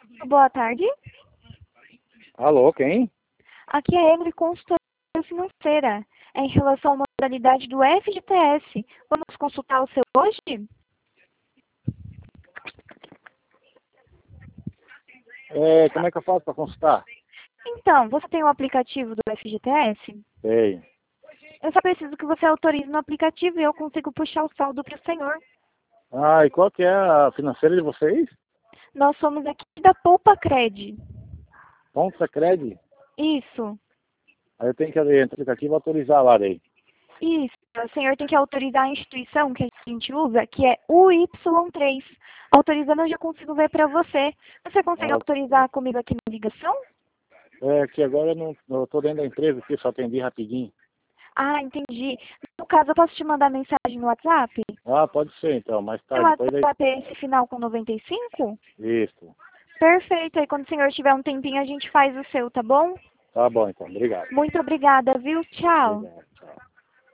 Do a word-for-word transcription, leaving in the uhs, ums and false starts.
Boa tarde. Alô, quem? Aqui é Emily, consultoria financeira. É em relação à modalidade do F G T S. Vamos consultar o seu hoje? É, como é que eu faço para consultar? Então, você tem o aplicativo do F G T S? Sei. Eu só preciso que você autorize no aplicativo e eu consigo puxar o saldo para o senhor. Ah, e qual que é a financeira de vocês? Nós somos aqui da Poupa Cred. Ponta Cred? Isso. Aí eu tenho que entrar no aplicativo e autorizar lá daí. Isso. O senhor tem que autorizar a instituição que a gente usa, que é o Y três. Autorizando, eu já consigo ver para você. Você consegue Ah, autorizar comigo aqui na ligação? é que agora eu não eu estou dentro da empresa aqui, só atendi rapidinho. Ah, entendi. No caso, eu posso te mandar mensagem no WhatsApp? Ah, pode ser então, mais Seu tarde, depois daí. WhatsApp é esse final com noventa e cinco? Isso. Perfeito. Aí quando o senhor tiver um tempinho, a gente faz o seu, tá bom? Tá bom então, obrigado. Muito obrigada, viu? Tchau. Obrigado.